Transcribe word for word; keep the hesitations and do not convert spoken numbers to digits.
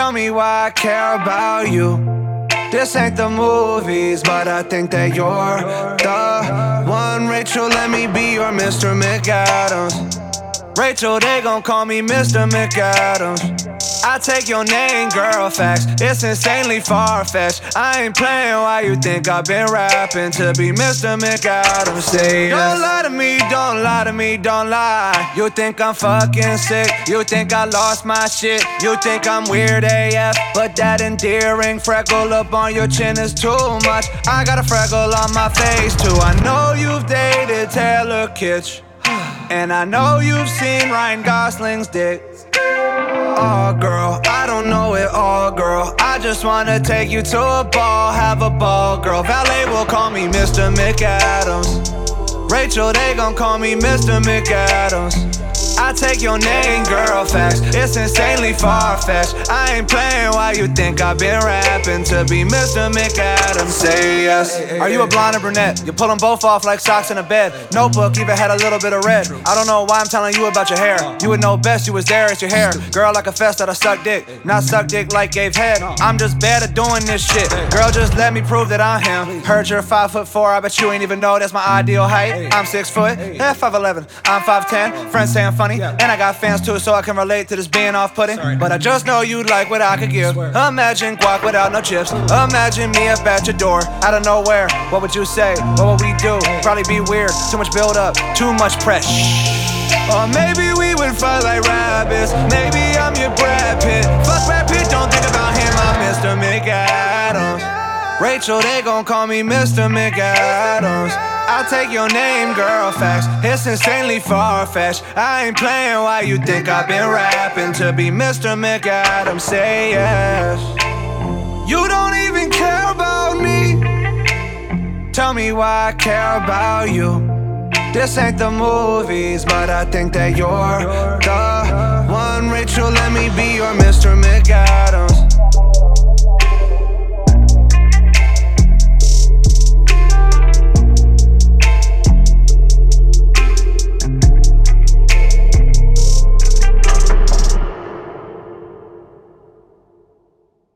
Tell me why I care about you. This ain't the movies, but I think that you're the one. Rachel, let me be your Mister McAdams. Rachel, they gon' call me Mister McAdams. I take your name, girl, facts. It's insanely far-fetched. I ain't playing, why you think I've been rapping to be Mister McAdams? Say yes. Don't lie to me, don't lie to me, don't lie. You think I'm fucking sick, you think I lost my shit, you think I'm weird A F, but that endearing freckle up on your chin is too much. I got a freckle on my face too. I know you've dated Taylor Kitsch, and I know you've seen Ryan Gosling's dick. Oh girl, I don't know it all, girl. I just wanna take you to a ball, have a ball, girl. Valet will call me Mister McAdams. Rachel, they gon' call me Mister McAdams. I take your name, girl, facts. It's insanely far-fetched. I ain't playing, why you think I've been rapping to be Mister McAdams? Say yes. Are you a blonde or brunette? You pull them both off like socks in a bed. Notebook even had a little bit of red. I don't know why I'm telling you about your hair. You would know best, you was there, it's your hair. Girl, like a fest that I suck dick. Not suck dick like gave head. I'm just bad at doing this shit. Girl, just let me prove that I'm him. Heard you're five foot four, I bet you ain't even know that's my ideal height. I'm six foot, yeah, five eleven. I'm five ten, friends say I'm funny. And I got fans too, so I can relate to this being off-putting. But I just know you like what I could give. Imagine guac without no chips. Imagine me up at your door, out of nowhere. What would you say? What would we do? Probably be weird. Too much build up, too much press. Or maybe we would fight like rabbits. Maybe I'm your Brad Pitt. Fuck Brad Pitt, don't think about him. I'm Mister McAdams. Rachel, they gon' call me Mister McAdams. I take your name, girl, facts. It's insanely far-fetched. I ain't playing, why you think I've been rapping to be Mister McAdams? Say yes. You don't even care about me. Tell me why I care about you. This ain't the movies, but I think that you're the